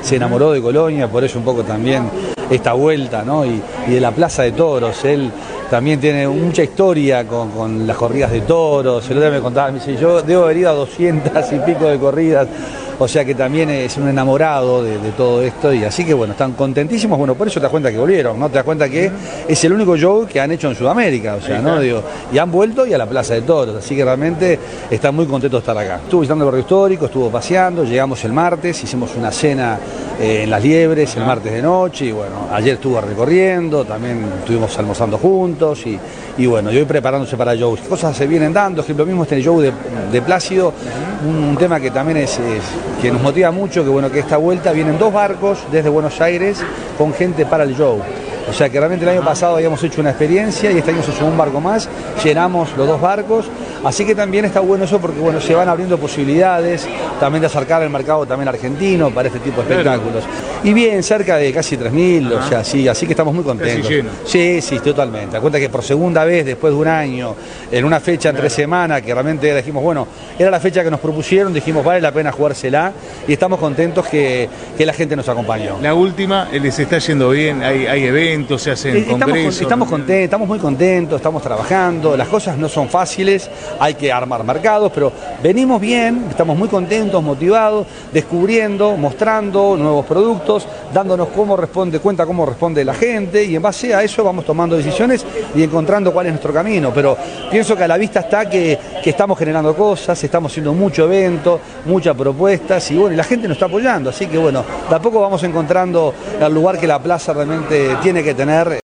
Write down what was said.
se enamoró de Colonia, por eso un poco también esta vuelta, ¿no? Y de la Plaza de Toros. Él también tiene mucha historia con las corridas de toros. El otro día me contaba, me dice, yo debo haber ido a 200 y pico de corridas. O sea que también es un enamorado de todo esto, y así que bueno, están contentísimos. Bueno, por eso te das cuenta que volvieron, ¿no? Te das cuenta que es el único show que han hecho en Sudamérica, o sea, ¿no? Digo, y han vuelto y a la Plaza de Toros, así que realmente están muy contentos de estar acá. Estuvo visitando el barrio histórico, estuvo paseando, llegamos el martes, hicimos una cena en Las Liebres el martes de noche, y bueno, ayer estuvo recorriendo, también estuvimos almorzando juntos, y bueno, y hoy preparándose para shows. Cosas se vienen dando, ejemplo mismo este show de Plácido, un tema que también es que nos motiva mucho, que bueno, que esta vuelta vienen 2 barcos desde Buenos Aires con gente para el show. O sea que realmente el año pasado habíamos hecho una experiencia y este año se sumó un barco más, llenamos los 2 barcos, así que también está bueno eso porque bueno, se van abriendo posibilidades también de acercar el mercado también argentino para este tipo de espectáculos. Y bien, cerca de casi 3.000, o sea, sí, así que estamos muy contentos. Sí, sí, totalmente. Da cuenta que por segunda vez, después de un año, en una fecha entre semana, que realmente dijimos, bueno, era la fecha que nos propusieron, dijimos, vale la pena jugársela, y estamos contentos que la gente nos acompañó. La última, les está yendo bien, hay eventos, se hacen congresos. Estamos contentos, estamos muy contentos, estamos trabajando, las cosas no son fáciles, hay que armar mercados, pero venimos bien, estamos muy contentos, motivados, descubriendo, mostrando nuevos productos, dándonos cómo responde la gente, y en base a eso vamos tomando decisiones y encontrando cuál es nuestro camino. Pero pienso que a la vista está que estamos generando cosas, estamos haciendo mucho evento, muchas propuestas, y bueno, y la gente nos está apoyando, así que bueno, de a poco vamos encontrando el lugar que la plaza realmente tiene que tener.